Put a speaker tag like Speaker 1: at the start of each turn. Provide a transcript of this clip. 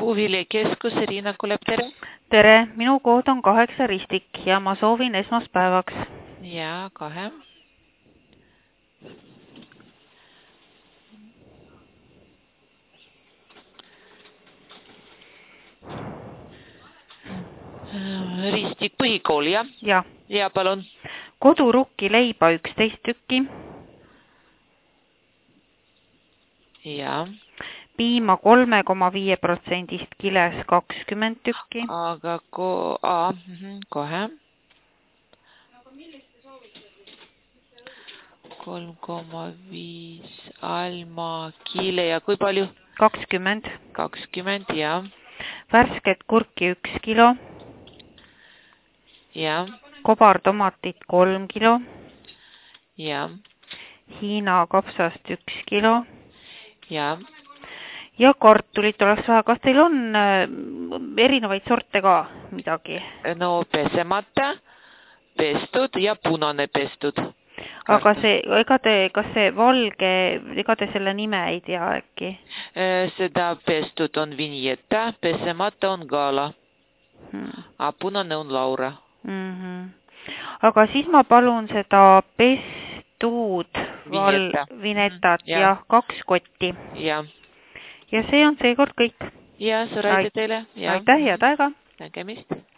Speaker 1: Puuviljakeskus, Riina Kulep, tere.
Speaker 2: Tere, minu kood on 8 ristik ja ma soovin esmaspäevaks.
Speaker 1: Ja, 2. Ristik põhikool, jah?
Speaker 2: Ja.
Speaker 1: Ja, palun.
Speaker 2: Kodurukki leiba 11 tükki.
Speaker 1: Ja.
Speaker 2: Piima 3,5% kiles 20 tükki.
Speaker 1: Aga kohe. 3,5 alma kiile ja kui palju?
Speaker 2: 20.
Speaker 1: 20, ja.
Speaker 2: Värsket kurki 1 kilo.
Speaker 1: Ja.
Speaker 2: Kobartomatit 3 kilo.
Speaker 1: Ja.
Speaker 2: Hiina kapsast 1 kilo.
Speaker 1: Ja.
Speaker 2: Ja kartulit oleks vaja. Kas teil on erinevaid sorte ka midagi?
Speaker 1: No pesemata, pestud ja punane pestud.
Speaker 2: Aga kas see valge, ega te selle nime ei tea äkki?
Speaker 1: Seda pestud on Vinjeta, pesemata on Gala. A punane on Laura.
Speaker 2: Aga siis ma palun seda pestud Vinetat ja 2 kotti.
Speaker 1: Ja.
Speaker 2: Ja see on seekord kõik.
Speaker 1: Ja, suur aitäh teile.
Speaker 2: Aitäh, head aega.
Speaker 1: Nägemist.